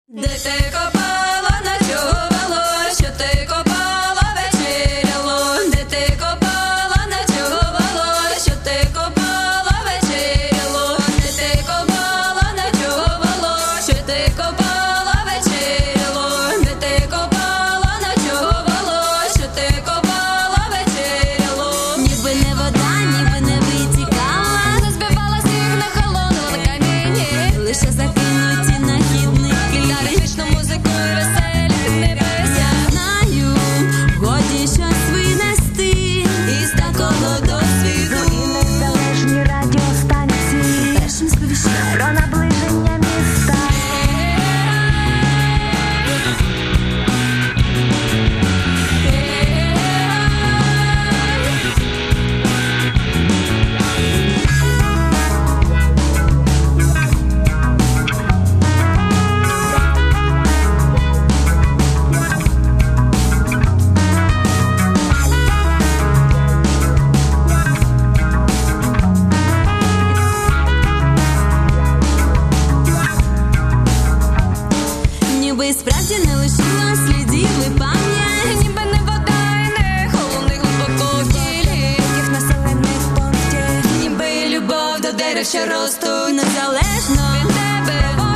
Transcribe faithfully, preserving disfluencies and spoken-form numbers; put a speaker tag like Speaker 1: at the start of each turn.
Speaker 1: Де ти копала, ночувало, що ти копала, вечеряло. Де ти копала, ночувало, що ти копала, вечеряло. Де ти копала, ночувало, що ти копала, вечеряло. Де ти копала, ночувало, що ти копала, вечеряло. Ніби не вода, ніби не витікала, розбивала сніг, нахолонула на камінні. Лише закинуті на хідник ритмічну музику і веселі небес. Я знаю, годі щось винести із такого досвіду.
Speaker 2: І незалежні радіостанції
Speaker 1: Першим сповіщає
Speaker 2: про наближення міста.
Speaker 1: ніби справді не лишила слідів і пам'ять. Ніби не вода і не холодний глибоко в тілі
Speaker 2: Яких населених пунктів
Speaker 1: ніби любов до дерев, що ростуть незалежно від тебе.